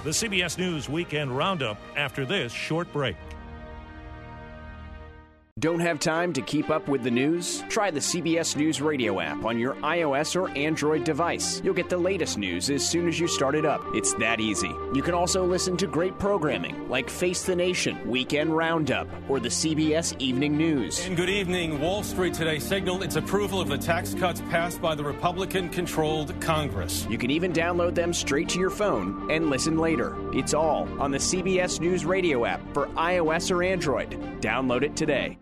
The CBS News Weekend Roundup after this short break. Don't have time to keep up with the news? Try the CBS News Radio app on your iOS or Android device. You'll get the latest news as soon as you start it up. It's that easy. You can also listen to great programming like Face the Nation, Weekend Roundup, or the CBS Evening News. And good evening. Wall Street today signaled its approval of the tax cuts passed by the Republican-controlled Congress. You can even download them straight to your phone and listen later. It's all on the CBS News Radio app for iOS or Android. Download it today.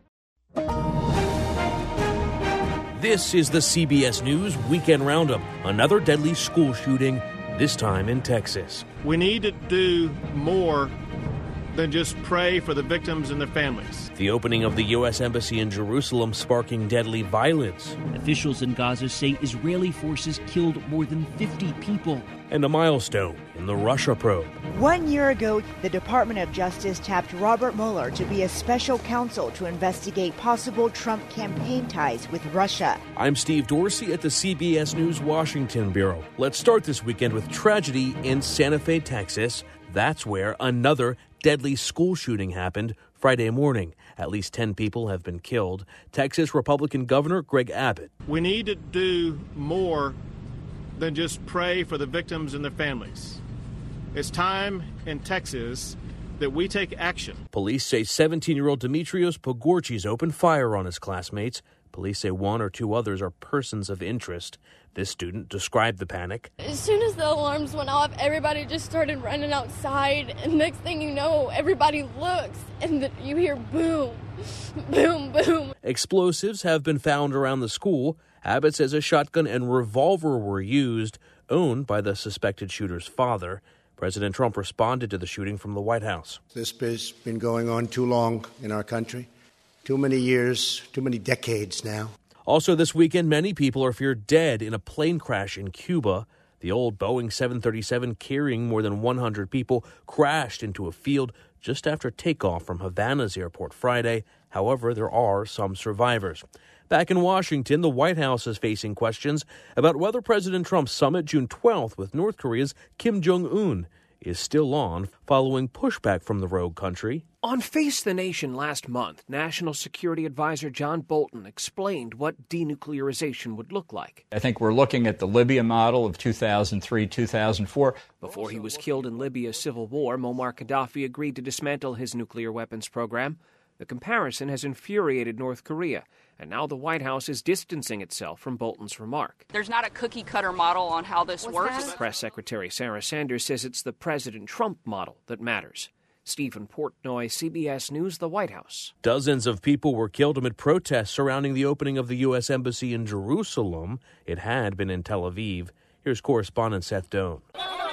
This is the CBS News Weekend Roundup. Another deadly school shooting, this time in Texas. We need to do more than just pray for the victims and their families. The opening of the U.S. Embassy in Jerusalem sparking deadly violence. Officials in Gaza say Israeli forces killed more than 50 people. And a milestone in the Russia probe. 1 year ago, the Department of Justice tapped Robert Mueller to be a special counsel to investigate possible Trump campaign ties with Russia. I'm Steve Dorsey at the CBS News Washington Bureau. Let's start this weekend with tragedy in Santa Fe, Texas. That's where another deadly school shooting happened Friday morning. At least 10 people have been killed. Texas Republican Governor Greg Abbott. We need to do more than just pray for the victims and their families. It's time in Texas that we take action. Police say 17-year-old Demetrios Pogorchis opened fire on his classmates. Police say one or two others are persons of interest. This student described the panic. As soon as the alarms went off, everybody just started running outside. And next thing you know, everybody looks and you hear boom, boom, boom. Explosives have been found around the school. Abbott says a shotgun and revolver were used, owned by the suspected shooter's father. President Trump responded to the shooting from the White House. This has been going on too long in our country. Too many years, too many decades now. Also this weekend, many people are feared dead in a plane crash in Cuba. The old Boeing 737 carrying more than 100 people crashed into a field just after takeoff from Havana's airport Friday. However, there are some survivors. Back in Washington, the White House is facing questions about whether President Trump's summit June 12th with North Korea's Kim Jong-un is still on following pushback from the rogue country. On Face the Nation last month, National Security Advisor John Bolton explained what denuclearization would look like. I think we're looking at the Libya model of 2003-2004. Before he was killed in Libya's civil war, Muammar Gaddafi agreed to dismantle his nuclear weapons program. The comparison has infuriated North Korea, and now the White House is distancing itself from Bolton's remark. There's not a cookie-cutter model on how this works. Press Secretary Sarah Sanders says it's the President Trump model that matters. Stephen Portnoy, CBS News, the White House. Dozens of people were killed amid protests surrounding the opening of the U.S. Embassy in Jerusalem. It had been in Tel Aviv. Here's correspondent Seth Doan.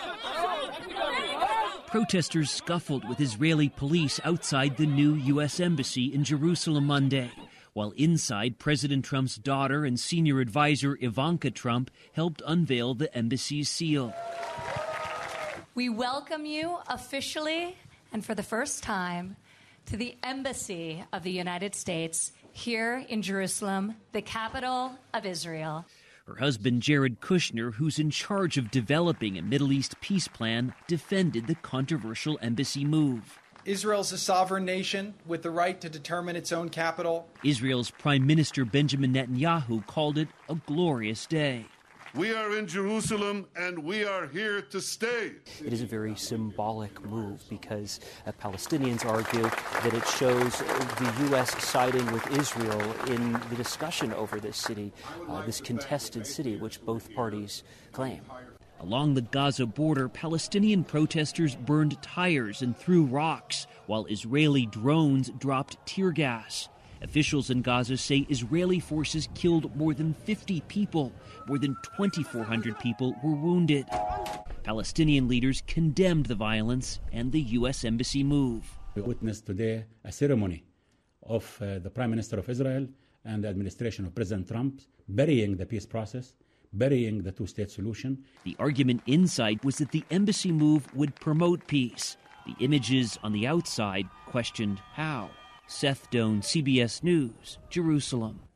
Protesters scuffled with Israeli police outside the new U.S. Embassy in Jerusalem Monday, while inside, President Trump's daughter and senior advisor Ivanka Trump helped unveil the embassy's seal. We welcome you officially and for the first time to the Embassy of the United States here in Jerusalem, the capital of Israel. Her husband, Jared Kushner, who's in charge of developing a Middle East peace plan, defended the controversial embassy move. Israel's a sovereign nation with the right to determine its own capital. Israel's Prime Minister Benjamin Netanyahu called it a glorious day. We are in Jerusalem, and we are here to stay. It is a very symbolic move because Palestinians argue that it shows the U.S. siding with Israel in the discussion over this city, this contested city, which both parties claim. Along the Gaza border, Palestinian protesters burned tires and threw rocks, while Israeli drones dropped tear gas. Officials in Gaza say Israeli forces killed more than 50 people. More than 2,400 people were wounded. Palestinian leaders condemned the violence and the U.S. Embassy move. We witnessed today a ceremony of the Prime Minister of Israel and the administration of President Trump burying the peace process, burying the two-state solution. The argument inside was that the embassy move would promote peace. The images on the outside questioned how. Seth Doan, CBS News, Jerusalem.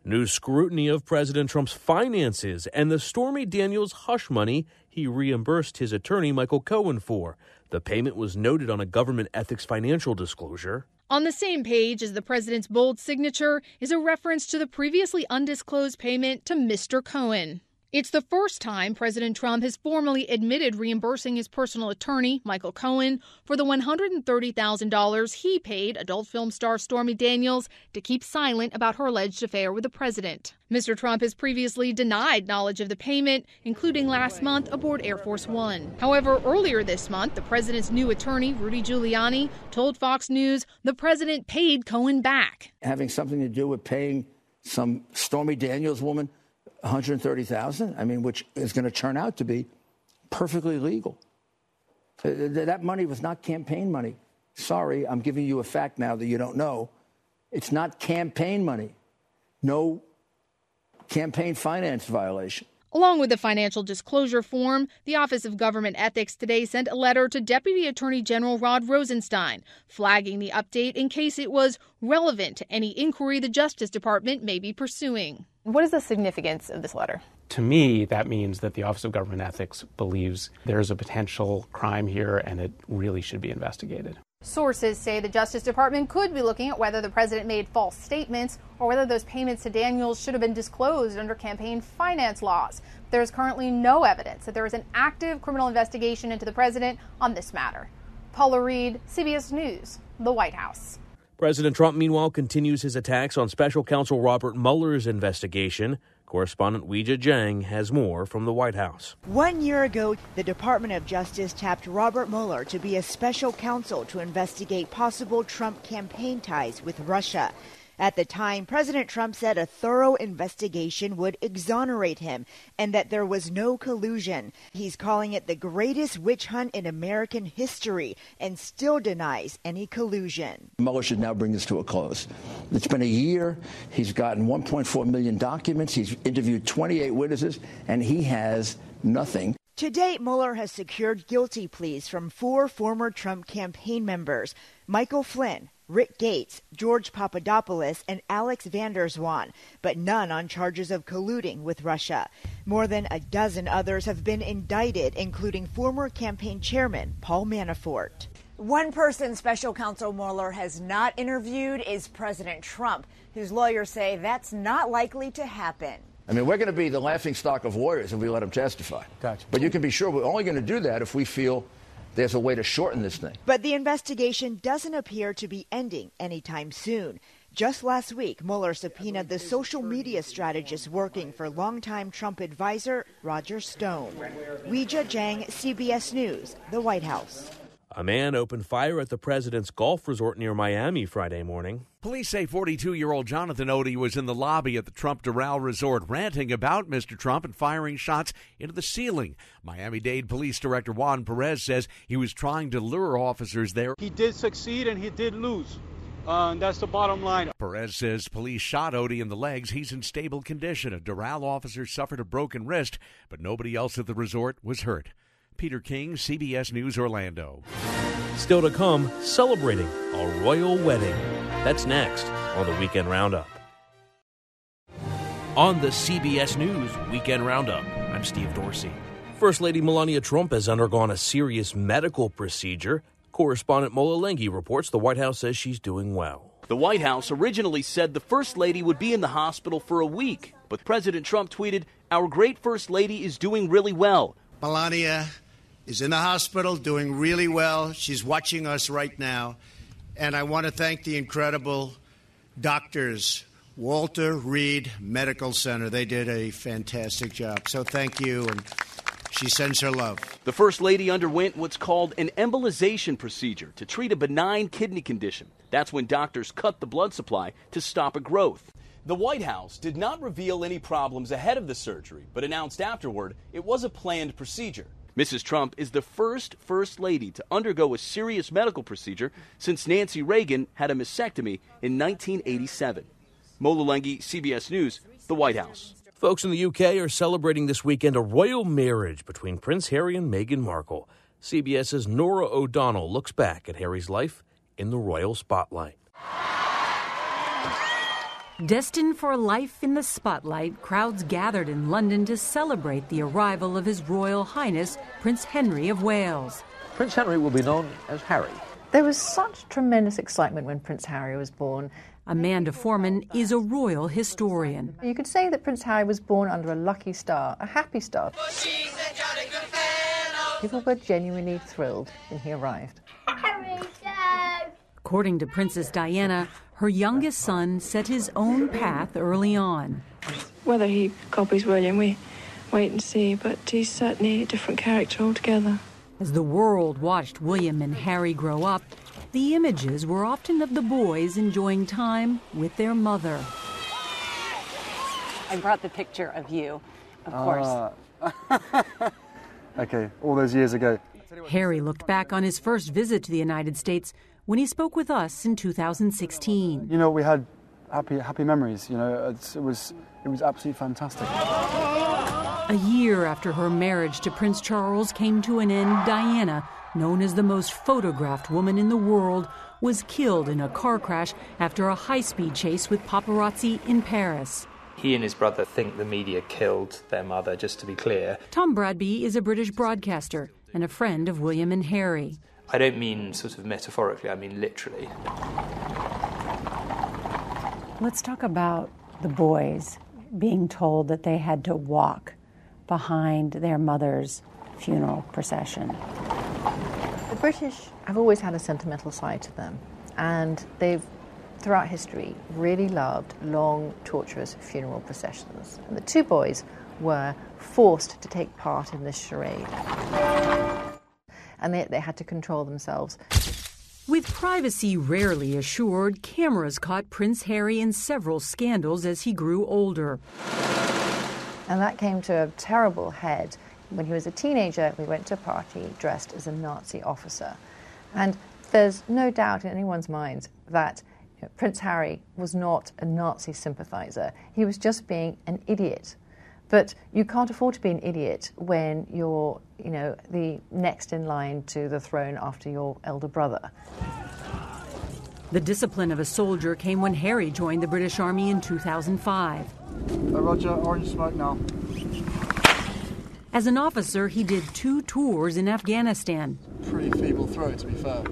New scrutiny of President Trump's finances and the Stormy Daniels hush money he reimbursed his attorney Michael Cohen for. The payment was noted on a government ethics financial disclosure. On the same page as the president's bold signature is a reference to the previously undisclosed payment to Mr. Cohen. It's the first time President Trump has formally admitted reimbursing his personal attorney, Michael Cohen, for the $130,000 he paid adult film star Stormy Daniels to keep silent about her alleged affair with the president. Mr. Trump has previously denied knowledge of the payment, including last month aboard Air Force One. However, earlier this month, the president's new attorney, Rudy Giuliani, told Fox News the president paid Cohen back. Having something to do with paying some Stormy Daniels woman $130,000, which is going to turn out to be perfectly legal. That money was not campaign money. Sorry, I'm giving you a fact now that you don't know. It's not campaign money. No campaign finance violation. Along with the financial disclosure form, the Office of Government Ethics today sent a letter to Deputy Attorney General Rod Rosenstein, flagging the update in case it was relevant to any inquiry the Justice Department may be pursuing. What is the significance of this letter? To me, that means that the Office of Government Ethics believes there's a potential crime here and it really should be investigated. Sources say the Justice Department could be looking at whether the president made false statements or whether those payments to Daniels should have been disclosed under campaign finance laws. There is currently no evidence that there is an active criminal investigation into the president on this matter. Paula Reed, CBS News, the White House. President Trump, meanwhile, continues his attacks on special counsel Robert Mueller's investigation. Correspondent Weijia Jiang has more from the White House. 1 year ago, the Department of Justice tapped Robert Mueller to be a special counsel to investigate possible Trump campaign ties with Russia. At the time, President Trump said a thorough investigation would exonerate him and that there was no collusion. He's calling it the greatest witch hunt in American history and still denies any collusion. Mueller should now bring this to a close. It's been a year. He's gotten 1.4 million documents. He's interviewed 28 witnesses, and he has nothing. To date, Mueller has secured guilty pleas from 4 former Trump campaign members: Michael Flynn, Rick Gates, George Papadopoulos, and Alex van der Zwaan, but none on charges of colluding with Russia. More than a dozen others have been indicted, including former campaign chairman Paul Manafort. One person special counsel Mueller has not interviewed is President Trump, whose lawyers say that's not likely to happen. We're going to be the laughingstock of lawyers if we let him testify. Gotcha. But you can be sure we're only going to do that if we feel there's a way to shorten this thing. But the investigation doesn't appear to be ending anytime soon. Just last week, Mueller subpoenaed the social media strategist working for longtime Trump advisor Roger Stone. Weijia Jiang, CBS News, the White House. A man opened fire at the president's golf resort near Miami Friday morning. Police say 42-year-old Jonathan Odie was in the lobby at the Trump Doral Resort ranting about Mr. Trump and firing shots into the ceiling. Miami-Dade Police Director Juan Perez says he was trying to lure officers there. He did succeed and he did lose. That's the bottom line. Perez says police shot Odie in the legs. He's in stable condition. A Doral officer suffered a broken wrist, but nobody else at the resort was hurt. Peter King, CBS News, Orlando. Still to come, celebrating a royal wedding. That's next on the Weekend Roundup. On the CBS News Weekend Roundup, I'm Steve Dorsey. First Lady Melania Trump has undergone a serious medical procedure. Correspondent Mola Lenghi reports the White House says she's doing well. The White House originally said the First Lady would be in the hospital for a week, but President Trump tweeted, "Our great First Lady is doing really well." Melania is in the hospital doing really well. She's watching us right now. And I want to thank the incredible doctors, Walter Reed Medical Center. They did a fantastic job. So thank you. And she sends her love. The First Lady underwent what's called an embolization procedure to treat a benign kidney condition. That's when doctors cut the blood supply to stop a growth. The White House did not reveal any problems ahead of the surgery, but announced afterward it was a planned procedure. Mrs. Trump is the First Lady to undergo a serious medical procedure since Nancy Reagan had a mastectomy in 1987. Mola Lenghi, CBS News, the White House. Folks in the UK are celebrating this weekend a royal marriage between Prince Harry and Meghan Markle. CBS's Nora O'Donnell looks back at Harry's life in the royal spotlight. Destined for a life in the spotlight, crowds gathered in London to celebrate the arrival of His Royal Highness Prince Henry of Wales. Prince Henry will be known as Harry. There was such tremendous excitement when Prince Harry was born. Amanda Foreman is a royal historian. You could say that Prince Harry was born under a lucky star, a happy star. People were genuinely thrilled when he arrived. According to Princess Diana, her youngest son set his own path early on. Whether he copies William, we wait and see, but he's certainly a different character altogether. As the world watched William and Harry grow up, the images were often of the boys enjoying time with their mother. I brought the picture of you, of course. Okay, all those years ago. Harry looked back on his first visit to the United States when he spoke with us in 2016. You know, we had happy memories. You know, it was absolutely fantastic. A year after her marriage to Prince Charles came to an end, Diana, known as the most photographed woman in the world, was killed in a car crash after a high-speed chase with paparazzi in Paris. He and his brother think the media killed their mother, just to be clear. Tom Bradby is a British broadcaster and a friend of William and Harry. I don't mean sort of metaphorically, I mean literally. Let's talk about the boys being told that they had to walk behind their mother's funeral procession. The British have always had a sentimental side to them, and they've, throughout history, really loved long, torturous funeral processions. And the two boys were forced to take part in this charade. And they had to control themselves. With privacy rarely assured, cameras caught Prince Harry in several scandals as he grew older. And that came to a terrible head. When he was a teenager, we went to a party dressed as a Nazi officer. And there's no doubt in anyone's mind that Prince Harry was not a Nazi sympathizer. He was just being an idiot. But you can't afford to be an idiot when you're, the next in line to the throne after your elder brother. The discipline of a soldier came when Harry joined the British Army in 2005. Roger, orange smoke now. As an officer, he did 2 tours in Afghanistan. Pretty feeble throw, to be fair.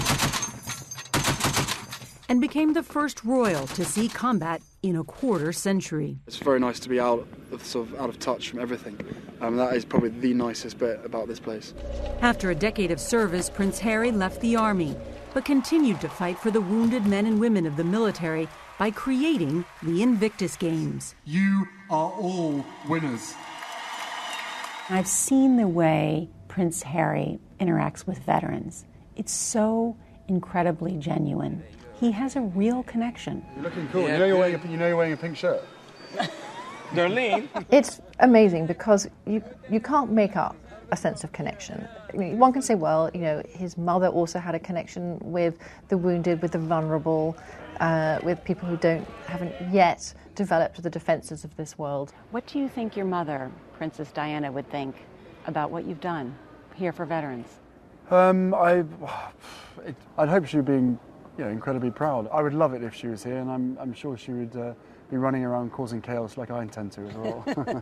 And became the first royal to see combat in a quarter century. It's very nice to be out of touch from everything. That is probably the nicest bit about this place. After a decade of service, Prince Harry left the army, but continued to fight for the wounded men and women of the military by creating the Invictus Games. You are all winners. I've seen the way Prince Harry interacts with veterans. It's so incredibly genuine. He has a real connection. You're looking cool. Yeah, you're wearing a pink shirt. Darlene. It's amazing because you can't make up a sense of connection. I mean, one can say, well, his mother also had a connection with the wounded, with the vulnerable, with people who haven't yet developed the defences of this world. What do you think your mother, Princess Diana, would think about what you've done here for veterans? I'd hope she'd be incredibly proud. I would love it if she was here, and I'm sure she would be running around causing chaos like I intend to as well.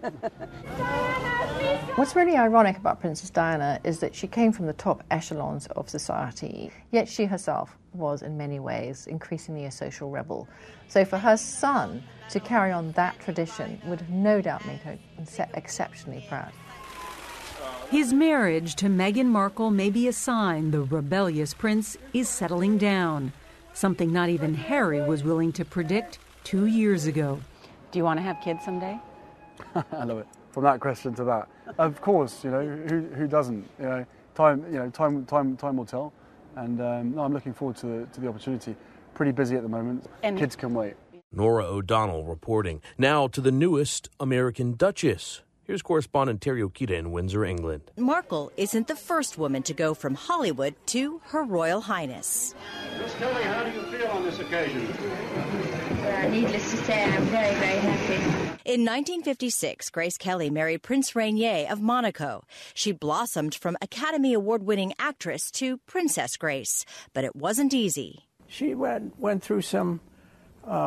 What's really ironic about Princess Diana is that she came from the top echelons of society, yet she herself was in many ways increasingly a social rebel. So for her son to carry on that tradition would have no doubt made her exceptionally proud. His marriage to Meghan Markle may be a sign the rebellious prince is settling down, something not even Harry was willing to predict 2 years ago. Do you want to have kids someday? I love it. From that question to that, of course. Who doesn't? Time will tell. And I'm looking forward to the opportunity. Pretty busy at the moment. And kids can wait. Nora O'Donnell reporting. Now to the newest American Duchess. Here's correspondent Terry Okita in Windsor, England. Markle isn't the first woman to go from Hollywood to Her Royal Highness. Miss Kelly, how do you feel on this occasion? Needless to say, I'm very, very happy. In 1956, Grace Kelly married Prince Rainier of Monaco. She blossomed from Academy Award-winning actress to Princess Grace, but it wasn't easy. She went through some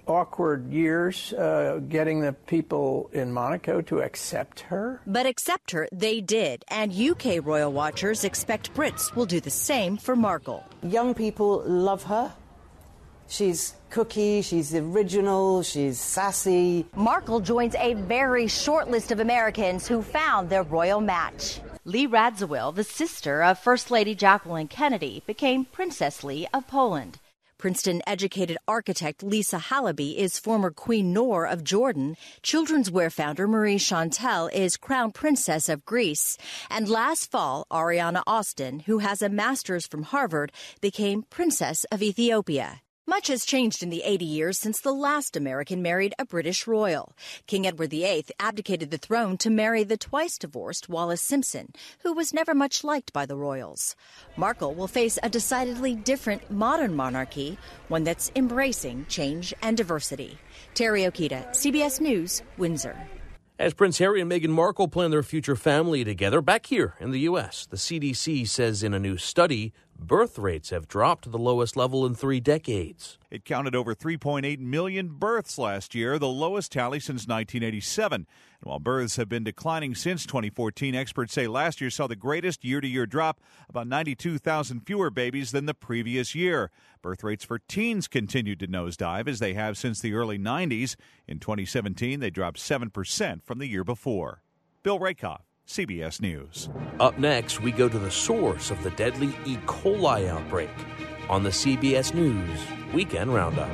awkward years getting the people in Monaco to accept her. But accept her they did, and UK royal watchers expect Brits will do the same for Markle. Young people love her. She's cookie, she's original, she's sassy. Markle joins a very short list of Americans who found their royal match. Lee Radziwill, the sister of First Lady Jacqueline Kennedy, became Princess Lee of Poland. Princeton-educated architect Lisa Halaby is former Queen Noor of Jordan. Children's wear founder Marie Chantal is Crown Princess of Greece. And last fall, Ariana Austin, who has a master's from Harvard, became Princess of Ethiopia. Much has changed in the 80 years since the last American married a British royal. King Edward VIII abdicated the throne to marry the twice-divorced Wallis Simpson, who was never much liked by the royals. Markle will face a decidedly different modern monarchy, one that's embracing change and diversity. Terry Okita, CBS News, Windsor. As Prince Harry and Meghan Markle plan their future family together back here in the U.S., the CDC says in a new study, birth rates have dropped to the lowest level in 3 decades. It counted over 3.8 million births last year, the lowest tally since 1987. And while births have been declining since 2014, experts say last year saw the greatest year-to-year drop, about 92,000 fewer babies than the previous year. Birth rates for teens continued to nosedive, as they have since the early 90s. In 2017, they dropped 7% from the year before. Bill Rakoff, CBS News. Up next, we go to the source of the deadly E. coli outbreak on the CBS News Weekend Roundup.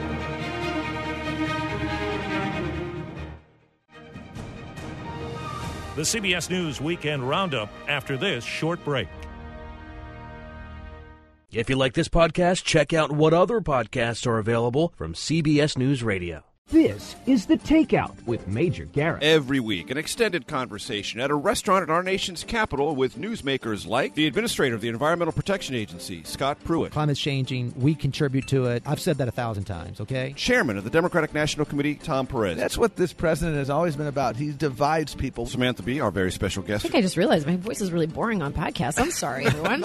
The CBS News Weekend Roundup after this short break. If you like this podcast, check out what other podcasts are available from CBS News Radio. This is The Takeout with Major Garrett. Every week, an extended conversation at a restaurant in our nation's capital with newsmakers like the administrator of the Environmental Protection Agency, Scott Pruitt. Climate's changing. We contribute to it. I've said that 1,000 times, okay? Chairman of the Democratic National Committee, Tom Perez. That's what this president has always been about. He divides people. Samantha Bee, our very special guest. I think I just realized my voice is really boring on podcasts. I'm sorry, everyone.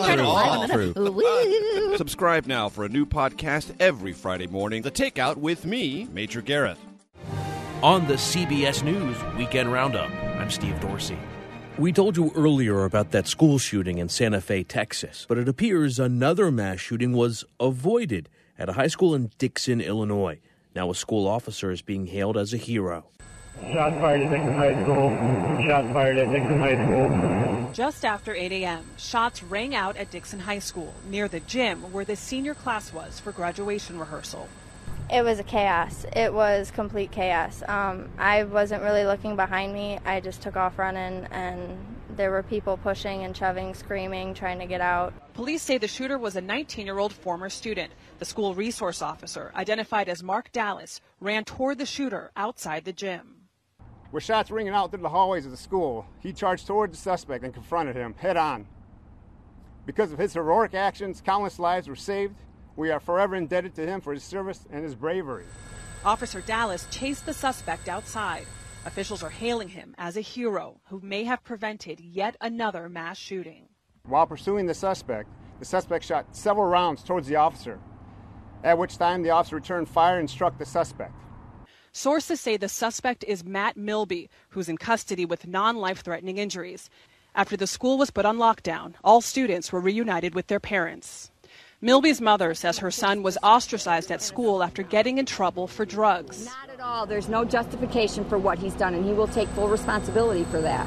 Subscribe now for a new podcast every Friday morning. The Takeout with me, Major Garrett. On the CBS News Weekend Roundup, I'm Steve Dorsey. We told you earlier about that school shooting in Santa Fe, Texas, but it appears another mass shooting was avoided at a high school in Dixon, Illinois. Now a school officer is being hailed as a hero. Shots fired at Dixon High School. Shots fired at Dixon High School. Just after 8 a.m., shots rang out at Dixon High School, near the gym where the senior class was for graduation rehearsal. It was a chaos. It was complete chaos. I wasn't really looking behind me. I just took off running, and there were people pushing and shoving, screaming, trying to get out. Police say the shooter was a 19-year-old former student. The school resource officer, identified as Mark Dallas, ran toward the shooter outside the gym. With shots ringing out through the hallways of the school, he charged toward the suspect and confronted him head-on. Because of his heroic actions, countless lives were saved. We are forever indebted to him for his service and his bravery. Officer Dallas chased the suspect outside. Officials are hailing him as a hero who may have prevented yet another mass shooting. While pursuing the suspect shot several rounds towards the officer, at which time the officer returned fire and struck the suspect. Sources say the suspect is Matt Milby, who's in custody with non-life-threatening injuries. After the school was put on lockdown, all students were reunited with their parents. Milby's mother says her son was ostracized at school after getting in trouble for drugs. Not at all. There's no justification for what he's done, and he will take full responsibility for that.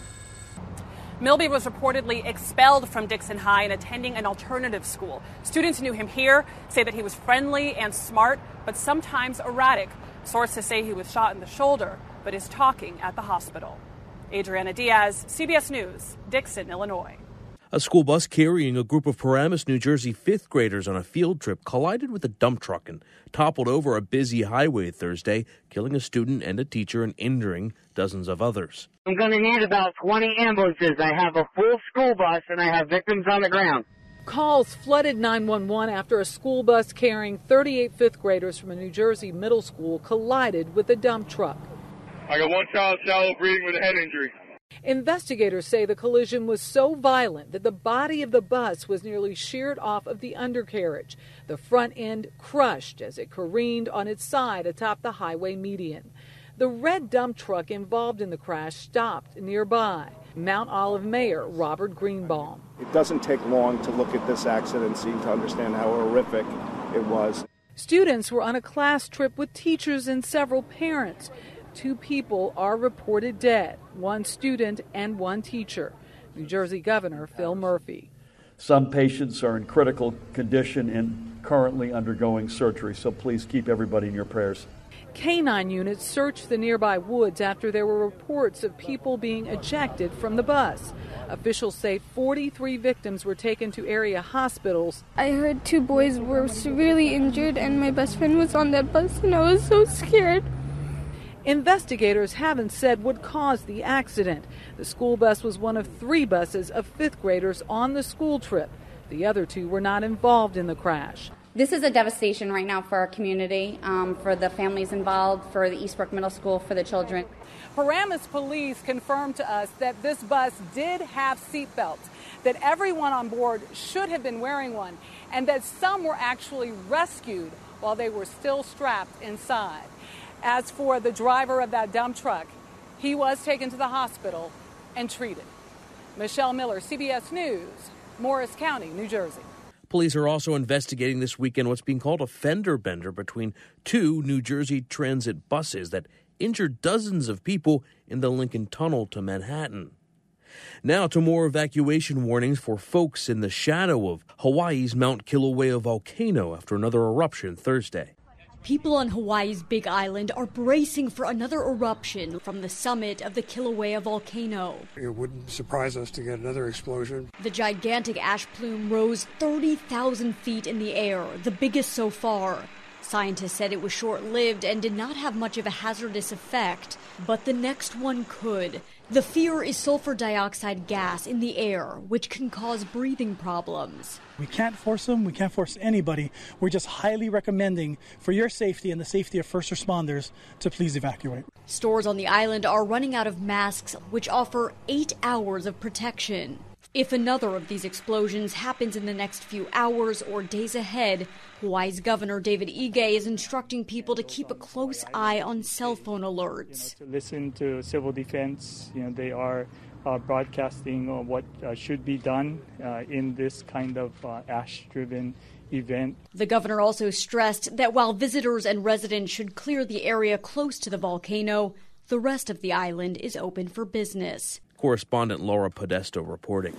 Milby was reportedly expelled from Dixon High and attending an alternative school. Students who knew him here say that he was friendly and smart, but sometimes erratic. Sources say he was shot in the shoulder, but is talking at the hospital. Adriana Diaz, CBS News, Dixon, Illinois. A school bus carrying a group of Paramus, New Jersey fifth graders on a field trip collided with a dump truck and toppled over a busy highway Thursday, killing a student and a teacher and injuring dozens of others. I'm going to need about 20 ambulances. I have a full school bus and I have victims on the ground. Calls flooded 911 after a school bus carrying 38 fifth graders from a New Jersey middle school collided with a dump truck. I got one child shallow breathing with a head injury. Investigators say the collision was so violent that the body of the bus was nearly sheared off of the undercarriage. The front end crushed as it careened on its side atop the highway median. The red dump truck involved in the crash stopped nearby. Mount Olive Mayor Robert Greenbaum. It doesn't take long to look at this accident scene to understand how horrific it was. Students were on a class trip with teachers and several parents. 2 people are reported dead, 1 student and 1 teacher. New Jersey Governor Phil Murphy. Some patients are in critical condition and currently undergoing surgery, so please keep everybody in your prayers. Canine units searched the nearby woods after there were reports of people being ejected from the bus. Officials say 43 victims were taken to area hospitals. I heard 2 boys were severely injured and my best friend was on that bus and I was so scared. Investigators haven't said what caused the accident. The school bus was one of 3 buses of 5th graders on the school trip. The other 2 were not involved in the crash. This is a devastation right now for our community, for the families involved, for the Eastbrook Middle School, for the children. Paramus police confirmed to us that this bus did have seatbelts, that everyone on board should have been wearing one, and that some were actually rescued while they were still strapped inside. As for the driver of that dump truck, he was taken to the hospital and treated. Michelle Miller, CBS News, Morris County, New Jersey. Police are also investigating this weekend what's being called a fender bender between 2 New Jersey Transit buses that injured dozens of people in the Lincoln Tunnel to Manhattan. Now to more evacuation warnings for folks in the shadow of Hawaii's Mount Kilauea volcano after another eruption Thursday. People on Hawaii's Big Island are bracing for another eruption from the summit of the Kilauea volcano. It wouldn't surprise us to get another explosion. The gigantic ash plume rose 30,000 feet in the air, the biggest so far. Scientists said it was short-lived and did not have much of a hazardous effect, but the next one could. The fear is sulfur dioxide gas in the air, which can cause breathing problems. We can't force them. We can't force anybody. We're just highly recommending for your safety and the safety of first responders to please evacuate. Stores on the island are running out of masks, which offer 8 hours of protection. If another of these explosions happens in the next few hours or days ahead, Hawaii's Governor David Ige is instructing people to keep a close eye on cell phone alerts. To listen to civil defense, they are broadcasting what should be done in this kind of ash-driven event. The governor also stressed that while visitors and residents should clear the area close to the volcano, the rest of the island is open for business. Correspondent Laura Podesto reporting.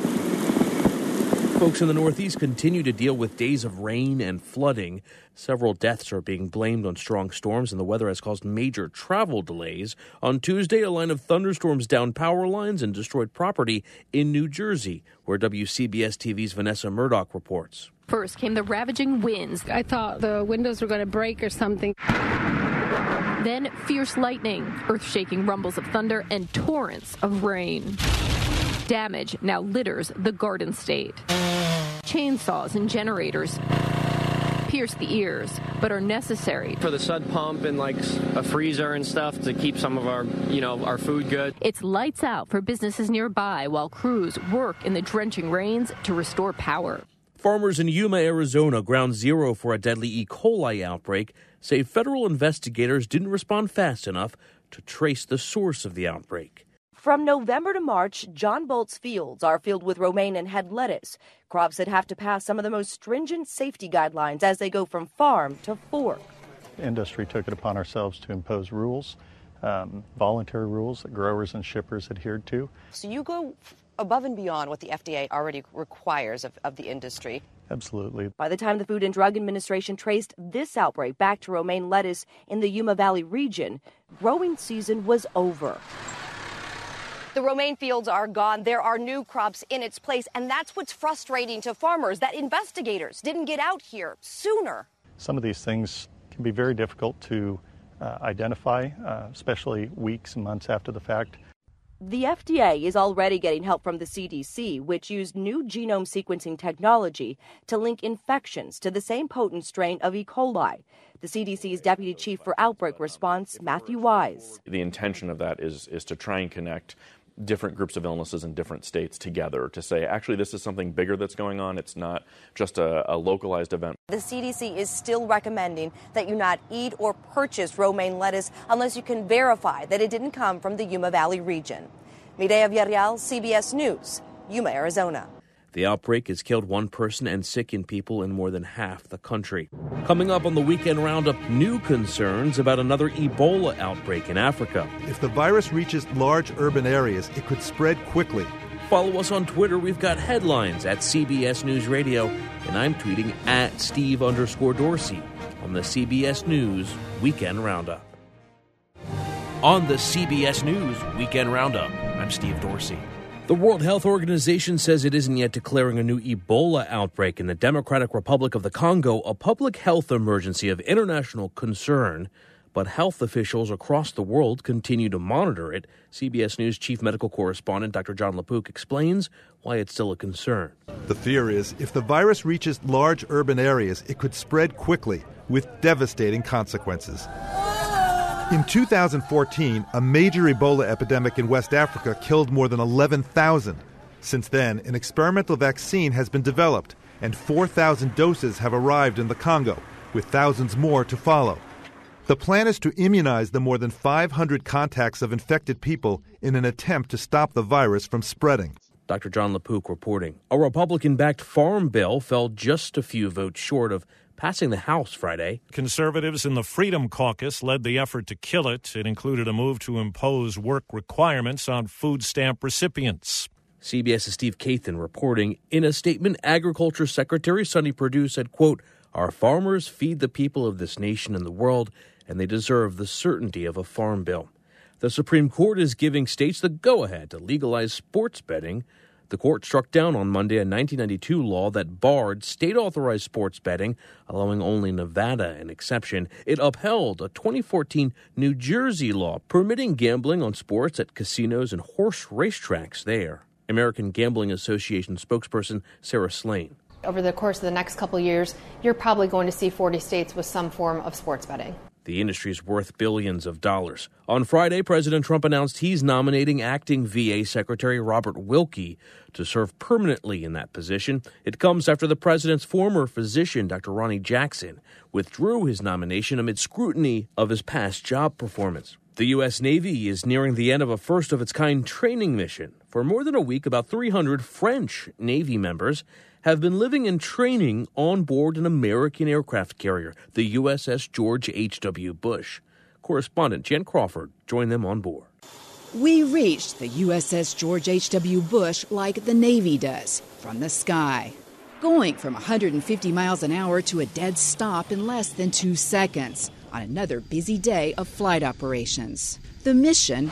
Folks in the Northeast continue to deal with days of rain and flooding. Several deaths are being blamed on strong storms, and the weather has caused major travel delays. On Tuesday, a line of thunderstorms downed power lines and destroyed property in New Jersey, where WCBS TV's Vanessa Murdoch reports. First came the ravaging winds. I thought the windows were going to break or something. Then fierce lightning, earth-shaking rumbles of thunder, and torrents of rain. Damage now litters the Garden State. Chainsaws and generators pierce the ears, but are necessary. For the sud pump and like a freezer and stuff to keep some of our, our food good. It's lights out for businesses nearby while crews work in the drenching rains to restore power. Farmers in Yuma, Arizona, ground zero for a deadly E. coli outbreak, say federal investigators didn't respond fast enough to trace the source of the outbreak. From November to March, John Bolt's fields are filled with romaine and head lettuce, crops that have to pass some of the most stringent safety guidelines as they go from farm to fork. The industry took it upon ourselves to impose rules, voluntary rules that growers and shippers adhered to. So you go above and beyond what the FDA already requires of the industry. Absolutely. By the time the Food and Drug Administration traced this outbreak back to romaine lettuce in the Yuma Valley region, growing season was over. The romaine fields are gone. There are new crops in its place, and that's what's frustrating to farmers, that investigators didn't get out here sooner. Some of these things can be very difficult to identify, especially weeks and months after the fact. The FDA is already getting help from the CDC, which used new genome sequencing technology to link infections to the same potent strain of E. coli. The CDC's Deputy Chief for Outbreak Response, Matthew Wise. The intention of that is to try and connect different groups of illnesses in different states together to say, actually, this is something bigger that's going on. It's not just a localized event. The CDC is still recommending that you not eat or purchase romaine lettuce unless you can verify that it didn't come from the Yuma Valley region. Mireya Villarreal, CBS News, Yuma, Arizona. The outbreak has killed one person and sickened people in more than half the country. Coming up on the Weekend Roundup, new concerns about another Ebola outbreak in Africa. If the virus reaches large urban areas, it could spread quickly. Follow us on Twitter. We've got headlines at CBS News Radio, and I'm tweeting at Steve_Dorsey on the CBS News Weekend Roundup. On the CBS News Weekend Roundup, I'm Steve Dorsey. The World Health Organization says it isn't yet declaring a new Ebola outbreak in the Democratic Republic of the Congo a public health emergency of international concern, but health officials across the world continue to monitor it. CBS News chief medical correspondent Dr. John LaPook explains why it's still a concern. The fear is if the virus reaches large urban areas, it could spread quickly with devastating consequences. In 2014, a major Ebola epidemic in West Africa killed more than 11,000. Since then, an experimental vaccine has been developed, and 4,000 doses have arrived in the Congo, with thousands more to follow. The plan is to immunize the more than 500 contacts of infected people in an attempt to stop the virus from spreading. Dr. John LaPook reporting. A Republican-backed farm bill fell just a few votes short of passing the House Friday. Conservatives in the Freedom Caucus led the effort to kill it. It included a move to impose work requirements on food stamp recipients. CBS's Steve Kathan reporting. In a statement, Agriculture Secretary Sonny Perdue said, quote, "Our farmers feed the people of this nation and the world, and they deserve the certainty of a farm bill." The Supreme Court is giving states the go-ahead to legalize sports betting. The court struck down on Monday a 1992 law that barred state-authorized sports betting, allowing only Nevada an exception. It upheld a 2014 New Jersey law permitting gambling on sports at casinos and horse racetracks there. American Gambling Association spokesperson Sarah Slane. Over the course of the next couple of years, you're probably going to see 40 states with some form of sports betting. The industry's worth billions of dollars. On Friday, President Trump announced he's nominating acting VA Secretary Robert Wilkie to serve permanently in that position. It comes after the president's former physician, Dr. Ronnie Jackson, withdrew his nomination amid scrutiny of his past job performance. The U.S. Navy is nearing the end of a first-of-its-kind training mission. For more than a week, about 300 French Navy members have been living and training on board an American aircraft carrier, the USS George H.W. Bush. Correspondent Jen Crawford joined them on board. We reached the USS George H.W. Bush like the Navy does, from the sky, going from 150 miles an hour to a dead stop in less than 2 seconds on another busy day of flight operations. The mission: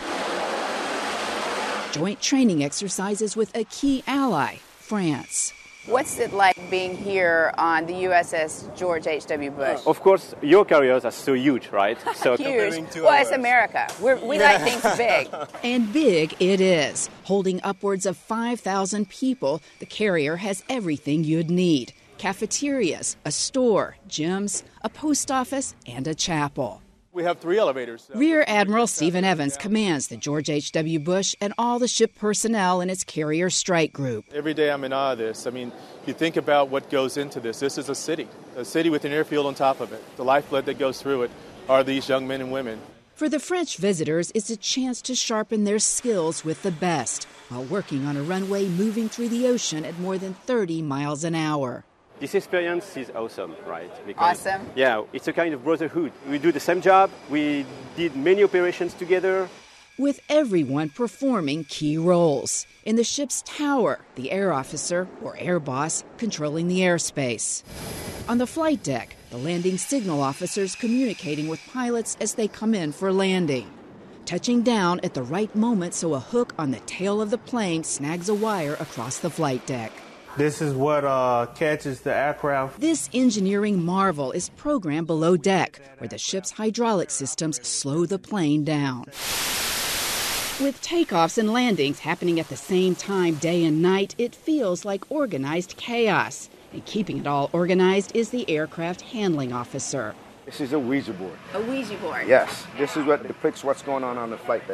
joint training exercises with a key ally, France. What's it like being here on the USS George H.W. Bush? Of course, your carriers are so huge, right? So huge. Well, it's America. We like things big. And big it is. Holding upwards of 5,000 people, the carrier has everything you'd need. Cafeterias, a store, gyms, a post office, and a chapel. We have 3 elevators. Rear Admiral Stephen Evans commands the George H.W. Bush and all the ship personnel in its carrier strike group. Every day I'm in awe of this. I mean, you think about what goes into this. This is a city with an airfield on top of it. The lifeblood that goes through it are these young men and women. For the French visitors, it's a chance to sharpen their skills with the best while working on a runway moving through the ocean at more than 30 miles an hour. This experience is awesome, right? Because, awesome? Yeah, it's a kind of brotherhood. We do the same job. We did many operations together. With everyone performing key roles. In the ship's tower, the air officer, or air boss, controlling the airspace. On the flight deck, the landing signal officers communicating with pilots as they come in for landing. Touching down at the right moment so a hook on the tail of the plane snags a wire across the flight deck. This is what catches the aircraft. This engineering marvel is programmed below deck, where the ship's hydraulic systems slow the plane down. With takeoffs and landings happening at the same time day and night, it feels like organized chaos. And keeping it all organized is the aircraft handling officer. This is a Ouija board. A Ouija board? Yes. This is what depicts what's going on the flight deck.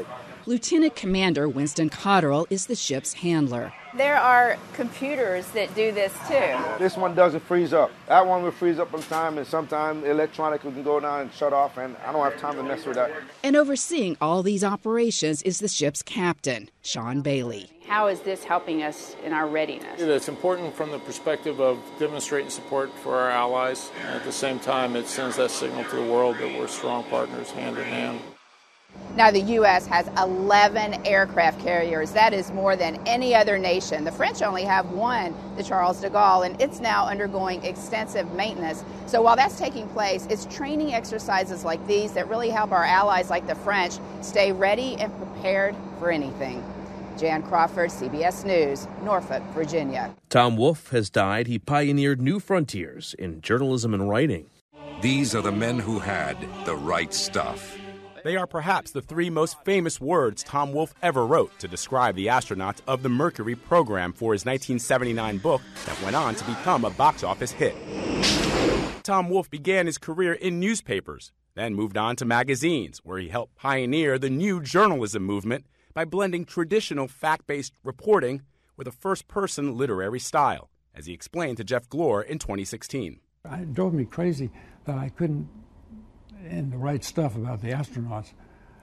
Lieutenant Commander Winston Cotterill is the ship's handler. There are computers that do this too. This one doesn't freeze up. That one will freeze up on time, and sometimes electronically can go down and shut off, and I don't have time to mess with that. And overseeing all these operations is the ship's captain, Sean Bailey. How is this helping us in our readiness? It's important from the perspective of demonstrating support for our allies. At the same time, it sends that signal to the world that we're strong partners hand in hand. Now, the U.S. has 11 aircraft carriers. That is more than any other nation. The French only have one, the Charles de Gaulle, and it's now undergoing extensive maintenance. So while that's taking place, it's training exercises like these that really help our allies like the French stay ready and prepared for anything. Jan Crawford, CBS News, Norfolk, Virginia. Tom Wolfe has died. He pioneered new frontiers in journalism and writing. These are the men who had the right stuff. They are perhaps the three most famous words Tom Wolfe ever wrote to describe the astronauts of the Mercury program for his 1979 book that went on to become a box office hit. Tom Wolfe began his career in newspapers, then moved on to magazines, where he helped pioneer the new journalism movement by blending traditional fact-based reporting with a first-person literary style, as he explained to Jeff Glor in 2016. It drove me crazy that I couldn't and the right stuff about the astronauts.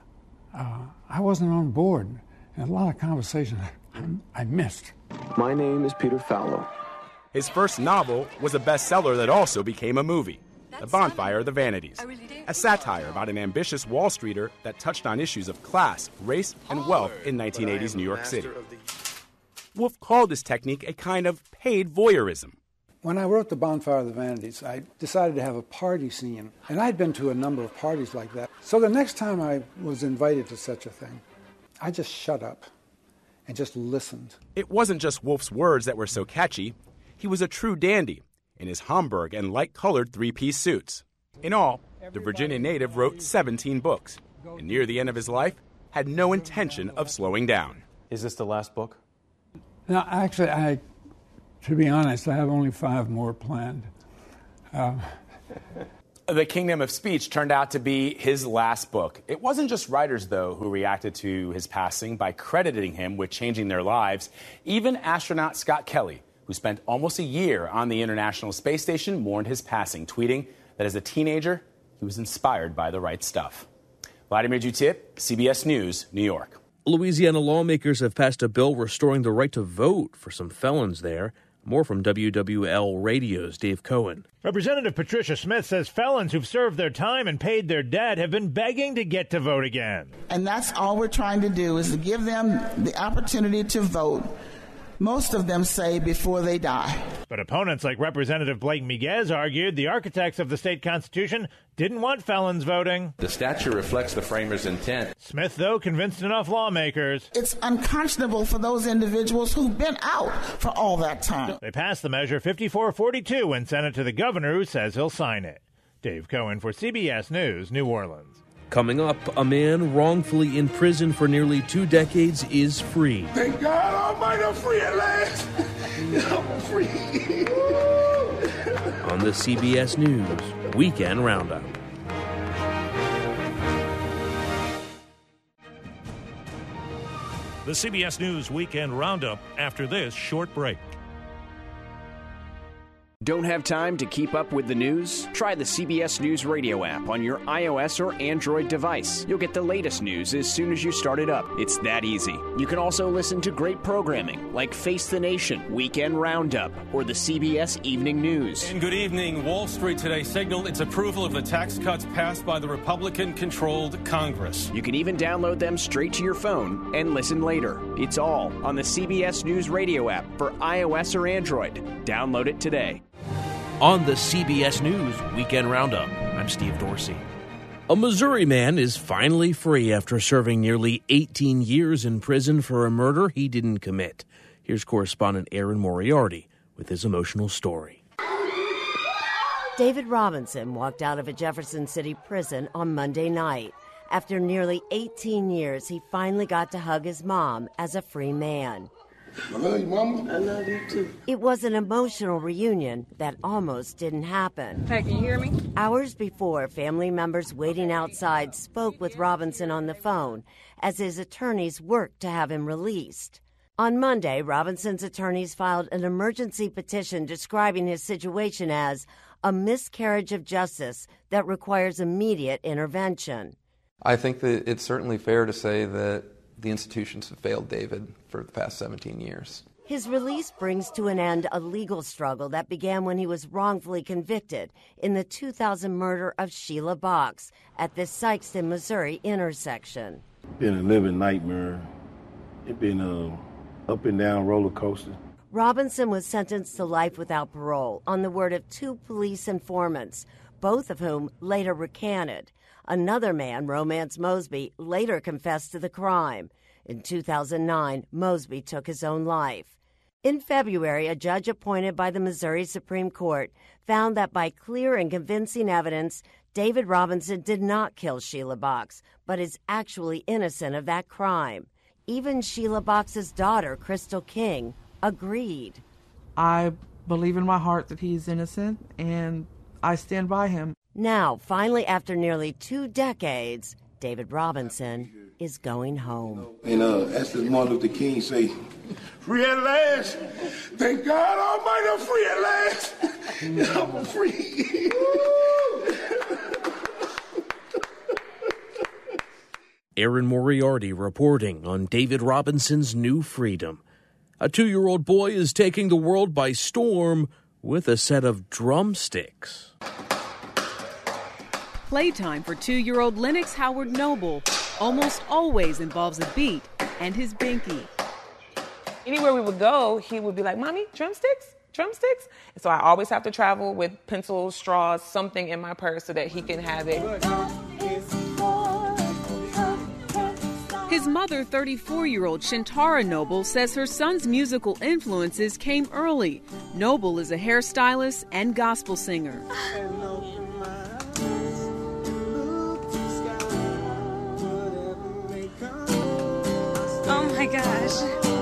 I wasn't on board, and a lot of conversation I missed. My name is Peter Fowler. His first novel was a bestseller that also became a movie, The Bonfire of the Vanities, a satire about an ambitious Wall Streeter that touched on issues of class, race, and wealth in 1980s New York City. Wolfe called this technique a kind of paid voyeurism. When I wrote The Bonfire of the Vanities, I decided to have a party scene, and I'd been to a number of parties like that. So the next time I was invited to such a thing, I just shut up and just listened. It wasn't just Wolfe's words that were so catchy. He was a true dandy in his Homburg and light-colored three-piece suits. In all, the Virginia native wrote 17 books, and near the end of his life, had no intention of slowing down. Is this the last book? No, actually, to be honest, I have only 5 more planned. The Kingdom of Speech turned out to be his last book. It wasn't just writers, though, who reacted to his passing by crediting him with changing their lives. Even astronaut Scott Kelly, who spent almost a year on the International Space Station, mourned his passing, tweeting that as a teenager, he was inspired by the right stuff. Vladimir Jutip, CBS News, New York. Louisiana lawmakers have passed a bill restoring the right to vote for some felons there. More from WWL Radio's Dave Cohen. Representative Patricia Smith says felons who've served their time and paid their debt have been begging to get to vote again. And that's all we're trying to do is to give them the opportunity to vote. Most of them say before they die. But opponents like Representative Blake Miguez argued the architects of the state constitution didn't want felons voting. The statute reflects the framers' intent. Smith, though, convinced enough lawmakers. It's unconscionable for those individuals who've been out for all that time. They passed the measure 54-42 and sent it to the governor, who says he'll sign it. Dave Cohen for CBS News, New Orleans. Coming up, a man wrongfully in prison for nearly 2 decades is free. Thank God Almighty, I'm free at last. I'm free. On the CBS News Weekend Roundup. The CBS News Weekend Roundup after this short break. Don't have time to keep up with the news? Try the CBS News Radio app on your iOS or Android device. You'll get the latest news as soon as you start it up. It's that easy. You can also listen to great programming like Face the Nation, Weekend Roundup, or the CBS Evening News. And good evening. Wall Street today signaled its approval of the tax cuts passed by the Republican-controlled Congress. You can even download them straight to your phone and listen later. It's all on the CBS News Radio app for iOS or Android. Download it today. On the CBS News Weekend Roundup, I'm Steve Dorsey. A Missouri man is finally free after serving nearly 18 years in prison for a murder he didn't commit. Here's correspondent Aaron Moriarty with his emotional story. David Robinson walked out of a Jefferson City prison on Monday night. After nearly 18 years, he finally got to hug his mom as a free man. I love you, Mama. I love you, too. It was an emotional reunion that almost didn't happen. Hey, can you hear me? Hours before, family members waiting outside spoke with Robinson on the phone as his attorneys worked to have him released. On Monday, Robinson's attorneys filed an emergency petition describing his situation as a miscarriage of justice that requires immediate intervention. I think that it's certainly fair to say that the institutions have failed David for the past 17 years. His release brings to an end a legal struggle that began when he was wrongfully convicted in the 2000 murder of Sheila Box at the Sikeston, Missouri intersection. Been a living nightmare. It's been a up and down roller coaster. Robinson was sentenced to life without parole on the word of 2 police informants, both of whom later recanted. Another man, Romance Mosby, later confessed to the crime. In 2009, Mosby took his own life. In February, a judge appointed by the Missouri Supreme Court found that by clear and convincing evidence, David Robinson did not kill Sheila Box, but is actually innocent of that crime. Even Sheila Box's daughter, Crystal King, agreed. I believe in my heart that he's innocent, and I stand by him. Now, finally, after nearly 2 decades, David Robinson is going home. And as Martin Luther King say, free at last. Thank God Almighty, I'm free at last. I'm free. Aaron Moriarty reporting on David Robinson's new freedom. A 2-year-old boy is taking the world by storm with a set of drumsticks. Playtime for 2-year-old Lennox Howard Noble almost always involves a beat and his binky. Anywhere we would go, he would be like, Mommy, drumsticks? Drumsticks? And so I always have to travel with pencils, straws, something in my purse so that he can have it. His mother, 34-year-old Shintara Noble, says her son's musical influences came early. Noble is a hairstylist and gospel singer. Oh my gosh.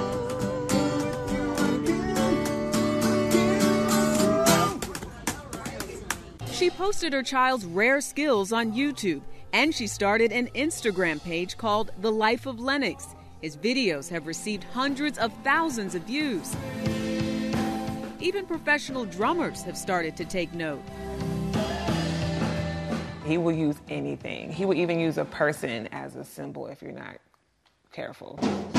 She posted her child's rare skills on YouTube, and she started an Instagram page called The Life of Lennox. His videos have received hundreds of thousands of views. Even professional drummers have started to take note. He will use anything. He will even use a person as a symbol if you're not careful.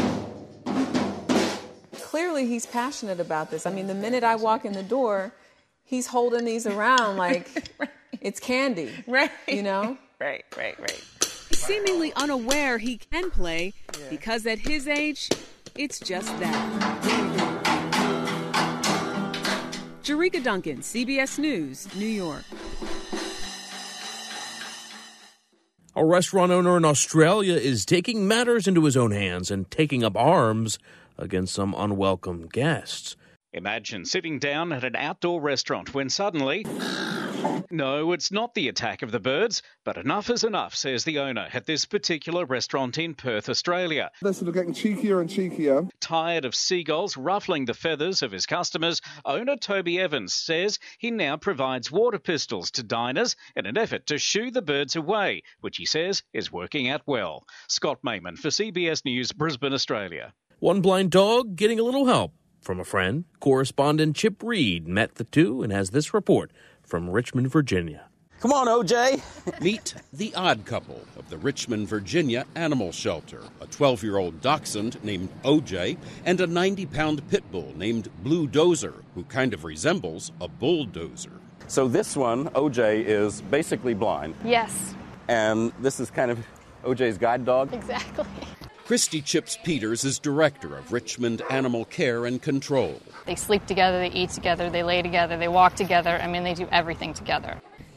Clearly, he's passionate about this. I mean, the minute I walk in the door, he's holding these around like it's candy. Right. You know? Right. Seemingly unaware he can play because at his age, it's just that. Jerika Duncan, CBS News, New York. A restaurant owner in Australia is taking matters into his own hands and taking up arms against some unwelcome guests. Imagine sitting down at an outdoor restaurant when suddenly... No, it's not the attack of the birds, but enough is enough, says the owner at this particular restaurant in Perth, Australia. They're sort of getting cheekier and cheekier. Tired of seagulls ruffling the feathers of his customers, owner Toby Evans says he now provides water pistols to diners in an effort to shoo the birds away, which he says is working out well. Scott Mayman for CBS News, Brisbane, Australia. One blind dog getting a little help from a friend. Correspondent Chip Reed met the two and has this report from Richmond, Virginia. Come on, OJ. Meet the odd couple of the Richmond, Virginia Animal Shelter, a 12-year-old dachshund named OJ and a 90-pound pit bull named Blue Dozer, who kind of resembles a bulldozer. So this one, OJ, is basically blind. Yes. And this is kind of OJ's guide dog. Exactly. Christy Chips Peters is director of Richmond Animal Care and Control. They sleep together, they eat together, they lay together, they walk together. I mean, they do everything together.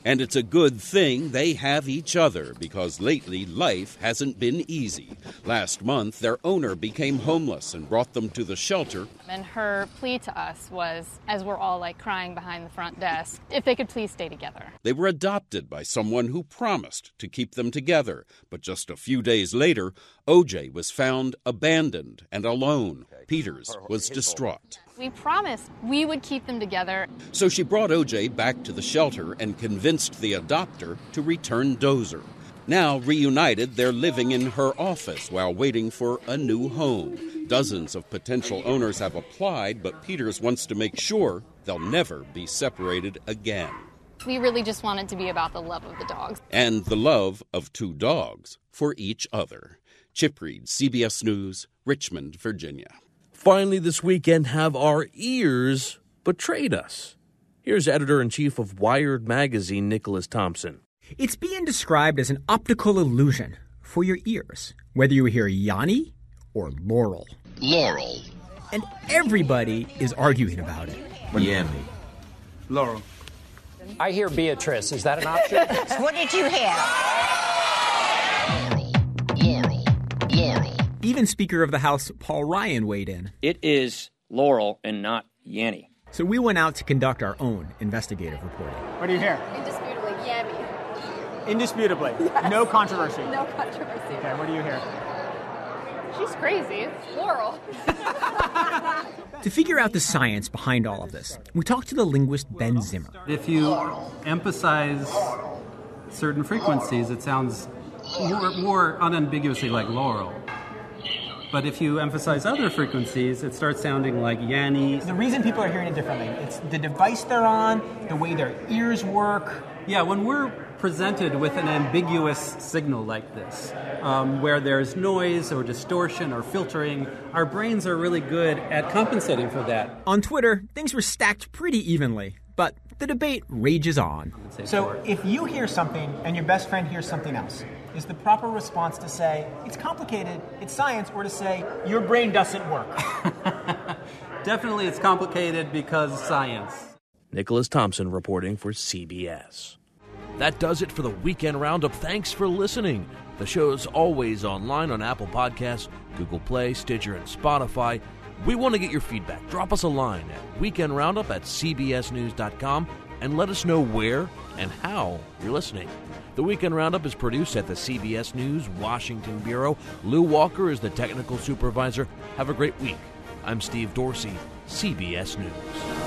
And it's a good thing they have each other, because lately life hasn't been easy. Last month, their owner became homeless and brought them to the shelter. And her plea to us was, as we're all crying behind the front desk, if they could please stay together. They were adopted by someone who promised to keep them together. But just a few days later, OJ was found abandoned and alone. Peters was distraught. We promised we would keep them together. So she brought OJ back to the shelter and convinced the adopter to return Dozer. Now, reunited, they're living in her office while waiting for a new home. Dozens of potential owners have applied, but Peters wants to make sure they'll never be separated again. We really just want it to be about the love of the dogs. And the love of two dogs for each other. Chip Reed, CBS News, Richmond, Virginia. Finally this weekend, have our ears betrayed us? Here's editor-in-chief of Wired magazine, Nicholas Thompson. It's being described as an optical illusion for your ears, whether you hear Yanni or Laurel. Laurel. And everybody is arguing about it. Yanni. Laurel. I hear Beatrice. Is that an option? What did you hear? Laurel. Even Speaker of the House Paul Ryan weighed in. It is Laurel and not Yanni. So we went out to conduct our own investigative reporting. What do you hear? Indisputably, Yanni. Indisputably. Yes. No controversy. No controversy. Okay, what do you hear? She's crazy. It's Laurel. To figure out the science behind all of this, we talked to the linguist Ben Zimmer. If you emphasize certain frequencies, it sounds more unambiguously like Laurel. But if you emphasize other frequencies, it starts sounding like Yanni. The reason people are hearing it differently, it's the device they're on, the way their ears work. Yeah, when we're presented with an ambiguous signal like this, where there's noise or distortion or filtering, our brains are really good at compensating for that. On Twitter, things were stacked pretty evenly, but the debate rages on. So if you hear something and your best friend hears something else, is the proper response to say, it's complicated, it's science, or to say, your brain doesn't work? Definitely it's complicated because science. Nicholas Thompson reporting for CBS. That does it for the Weekend Roundup. Thanks for listening. The show's always online on Apple Podcasts, Google Play, Stitcher, and Spotify. We want to get your feedback. Drop us a line at weekendroundup@cbsnews.com and let us know where and how you're listening. The Weekend Roundup is produced at the CBS News Washington Bureau. Lou Walker is the technical supervisor. Have a great week. I'm Steve Dorsey, CBS News.